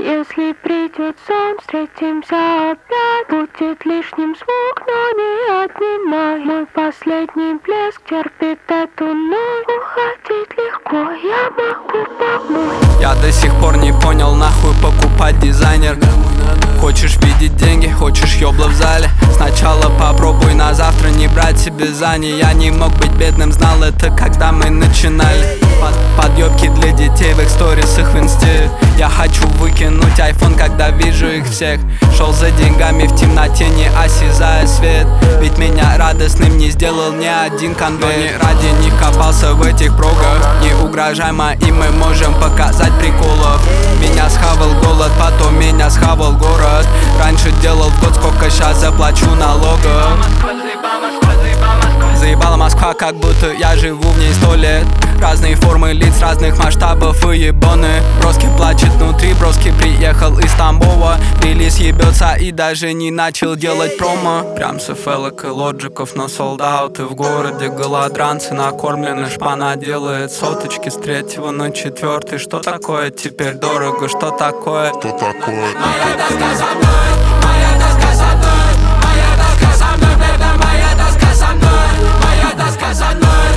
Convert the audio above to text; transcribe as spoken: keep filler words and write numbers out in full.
Если придет сон, встретимся опять. Будет лишним звук, но не отнимай. Мой последний блеск терпит эту ночь. Уходить легко, я могу помочь. Я до сих пор не понял, нахуй покупать дизайнер. Хочешь видеть деньги, хочешь ёбла в зале. Сначала попробуй на завтра не брать себе зани. Я не мог быть бедным, знал это, когда мы начинали. Под, подъёбки для детей в их сторисах в инсте. Я хочу выкинуть айфон, когда вижу их всех. Шел за деньгами в темноте, не осязая свет. Ведь меня радостным не сделал ни один конвейер. Но не ради них копался в этих прогах. Не угрожай моим, мы можем показать приколов. Меня схавал голод, потом меня схавал город. Раньше делал в год, сколько сейчас заплачу налогов. Заебала Москва, как будто я живу в ней сто лет. Разные формы лиц, разных масштабов и ебаны. Броски плачет внутри, Броски приехал из Тамбова. Релиз ебется и даже не начал делать промо. Прям с эф элок и лоджиков, но солдаты в городе. Голодранцы накормлены, шпана делает соточки с третьего на четвертый. Что такое теперь дорого, что такое? Что такое? Моя тоска за мной, моя тоска за мной, моя тоска за мной, беда, моя тоска за мной, моя тоска за мной.